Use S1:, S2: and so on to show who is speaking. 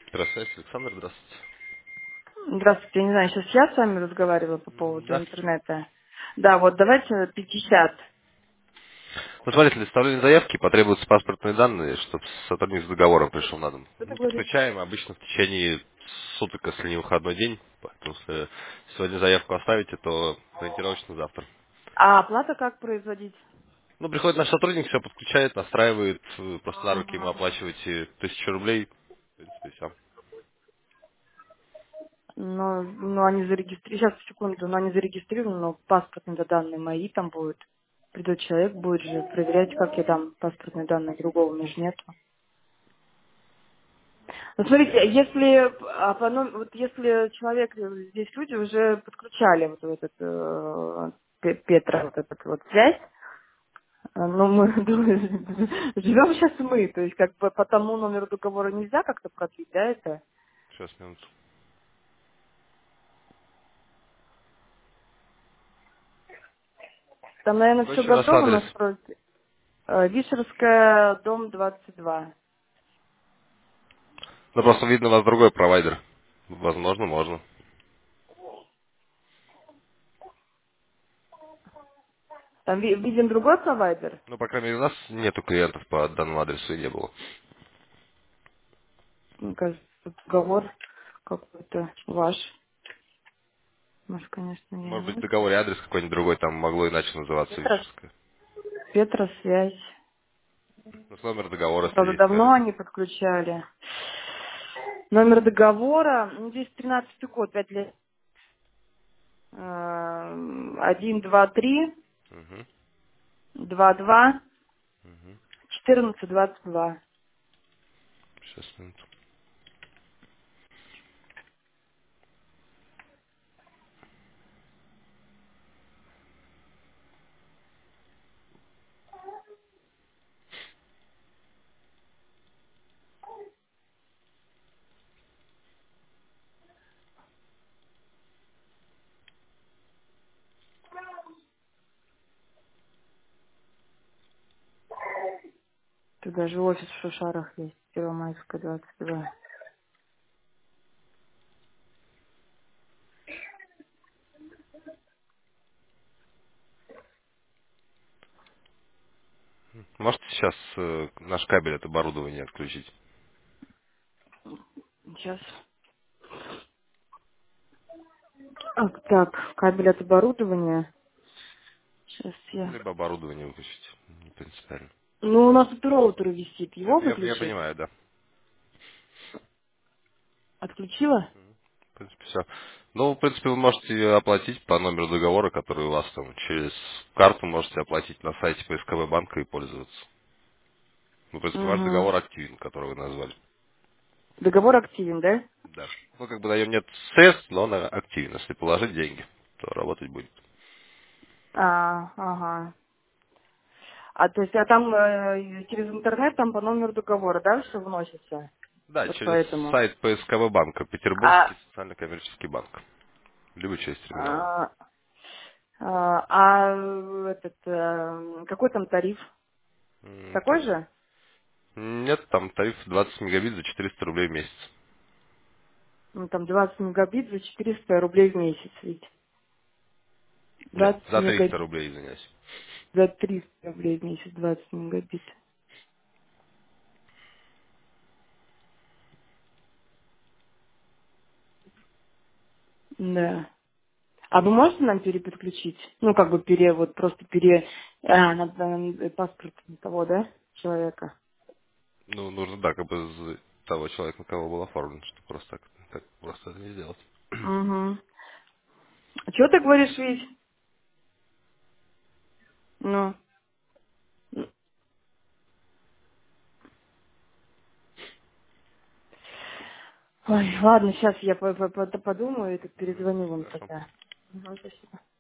S1: Здравствуйте, Александр, здравствуйте.
S2: Здравствуйте, я не знаю, сейчас я с вами разговаривала по поводу
S1: Да.
S2: интернета. Да, вот давайте 50.
S1: Ну, смотрите, для составления заявки потребуются паспортные данные, чтобы сотрудник с договором пришел на дом.
S2: Что ты
S1: Мы
S2: говоришь?
S1: подключаем обычно в течение суток, если не выходной день. Поэтому, если сегодня заявку оставите, то ориентировочно завтра.
S2: А оплата как производить?
S1: Ну, приходит наш сотрудник, все подключает, настраивает, просто на руки ему
S2: Мгм.
S1: оплачиваете 1000 рублей. В принципе, все.
S2: Ну, они зарегистрированы, сейчас, секунду, но они зарегистрированы, но паспортные данные мои там будут. Придет человек, будет же проверять, как я дам паспортные данные, другого у меня же нету. Ну, смотрите, если, вот если человек, здесь люди уже подключали вот этот, Петра, вот этот вот связь, ну, мы живем сейчас мы, то есть как бы по тому номеру договора нельзя как-то продлить, да, это?
S1: Сейчас, минуту.
S2: Там, наверное,
S1: Какой
S2: все
S1: еще раз
S2: готово
S1: адрес?
S2: настроить. Вишерская, дом 22.
S1: Ну, просто видно, у вас другой провайдер. Возможно, можно.
S2: Там виден другой провайдер?
S1: Ну, по крайней мере, у нас нету клиентов по данному адресу и не было.
S2: Мне кажется, тут договор какой-то ваш. Может, конечно,
S1: Может быть, в
S2: нет.
S1: договоре адрес какой-нибудь другой, там могло иначе называться
S2: Петра,
S1: Вишерская.
S2: Петра связь.
S1: Ну, с номер договора, если
S2: Правда,
S1: есть,
S2: давно
S1: скажите.
S2: они подключали. Номер договора, ну, здесь 13-й год, 5 лет. 1, 2, 3,
S1: Угу,
S2: 2, 2,
S1: угу.
S2: 14, 22.
S1: Сейчас, минуту.
S2: Тут даже офис в Шушарах есть, Первомайская, 22.
S1: Можете сейчас наш кабель от оборудования отключить?
S2: Сейчас. Так, кабель от оборудования. Сейчас
S1: Ну,
S2: я...
S1: либо оборудование выключить. Не принципиально.
S2: Ну, у нас тут роутер висит. Его
S1: Я
S2: выключить?
S1: понимаю, да.
S2: Отключила?
S1: В принципе, все. Ну, в принципе, вы можете оплатить по номеру договора, который у вас там через карту можете оплатить на сайте ПСКВ банка и пользоваться. Ну, в принципе, ваш
S2: Угу.
S1: договор активен, который вы назвали.
S2: Договор активен, да?
S1: Да. Ну, как бы на нем нет средств, но он активен. Если положить деньги, то работать будет.
S2: Ага. А то есть, а там через интернет, там по номеру договора, да, все вносится?
S1: Да,
S2: Вот
S1: через
S2: поэтому.
S1: сайт ПСКВ банка,
S2: А,
S1: Петербургский социально-коммерческий банк. Либо через терминал.
S2: а, этот, какой там тариф? Такой же?
S1: Нет, там тариф 20 мегабит за 400 рублей в месяц.
S2: Ну, там 20 мегабит за 400 рублей в месяц ведь.
S1: Нет,
S2: 20
S1: за 300
S2: мегабит
S1: рублей, извиняюсь.
S2: за 300 рублей в месяц, 20 мегабит. Да. А вы можете нам переподключить? Ну, как бы вот просто на паспорт того, да, человека?
S1: Ну, нужно, да, как бы того человека, на кого был оформлен, что просто так просто это не сделать.
S2: Угу. А что ты говоришь, Вить? Ну, ой, ладно, сейчас я подумаю и так перезвоню вам
S1: Хорошо.
S2: тогда. Угу, спасибо.